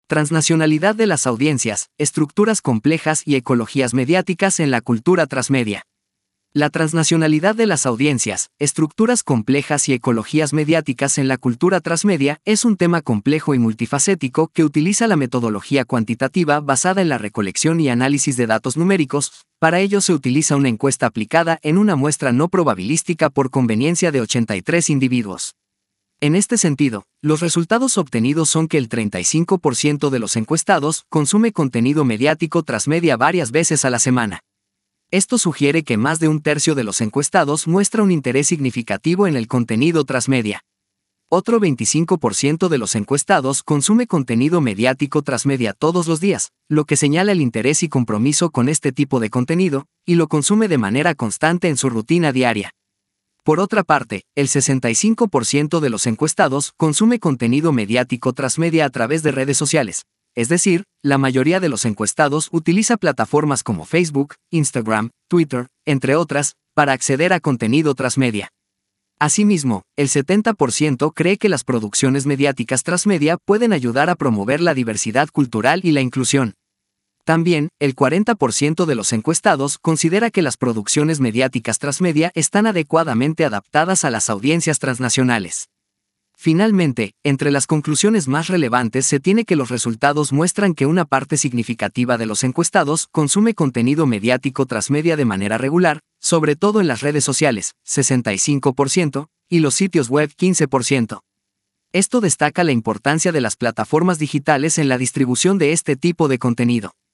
Transnacionalidad de las audiencias, estructuras complejas y ecologías mediáticas en la cultura transmedia. La transnacionalidad de las audiencias, estructuras complejas y ecologías mediáticas en la cultura transmedia es un tema complejo y multifacético que utiliza la metodología cuantitativa basada en la recolección y análisis de datos numéricos. Para ello se utiliza una encuesta aplicada en una muestra no probabilística por conveniencia de 83 individuos. En este sentido, los resultados obtenidos son que el 35% de los encuestados consume contenido mediático transmedia varias veces a la semana. Esto sugiere que más de un tercio de los encuestados muestra un interés significativo en el contenido transmedia. Otro 25% de los encuestados consume contenido mediático transmedia todos los días, lo que señala el interés y compromiso con este tipo de contenido, y lo consume de manera constante en su rutina diaria. Por otra parte, el 65% de los encuestados consume contenido mediático transmedia a través de redes sociales. Es decir, la mayoría de los encuestados utiliza plataformas como Facebook, Instagram, Twitter, entre otras, para acceder a contenido transmedia. Asimismo, el 70% cree que las producciones mediáticas transmedia pueden ayudar a promover la diversidad cultural y la inclusión. También, el 40% de los encuestados considera que las producciones mediáticas transmedia están adecuadamente adaptadas a las audiencias transnacionales. Finalmente, entre las conclusiones más relevantes se tiene que los resultados muestran que una parte significativa de los encuestados consume contenido mediático transmedia de manera regular, sobre todo en las redes sociales, 65%, y los sitios web, 15%. Esto destaca la importancia de las plataformas digitales en la distribución de este tipo de contenido.